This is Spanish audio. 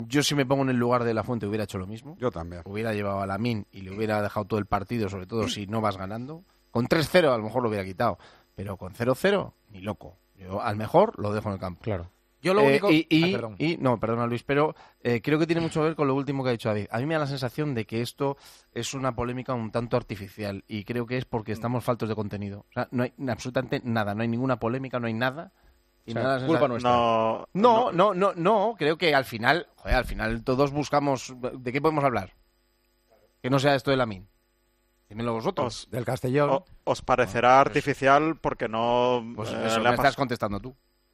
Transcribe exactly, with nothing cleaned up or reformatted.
Yo si me pongo en el lugar de La Fuente hubiera hecho lo mismo. Yo también. Hubiera llevado a Lamine y le hubiera dejado todo el partido, sobre todo si no vas ganando. Con tres cero a lo mejor lo hubiera quitado, pero con cero cero ni loco. Yo al mejor lo dejo en el campo. Claro. Yo lo Eh, único... y, y, Ah, perdón. y- no, perdona Luis, pero eh, creo que tiene mucho que ver con lo último que ha dicho David. A mí me da la sensación de que esto es una polémica un tanto artificial y creo que es porque estamos faltos de contenido. O sea, no hay absolutamente nada, no hay ninguna polémica, no hay nada. Y O sea, me da la culpa sensa- nuestra. No, No, no, no, no, creo que al final, joder, al final todos buscamos... ¿De qué podemos hablar? Que no sea esto de Lamine. Dímelo vosotros. os, Del Castellón. o- os parecerá artificial porque no Pues eh, eso le me ha estás pas- contestando tú.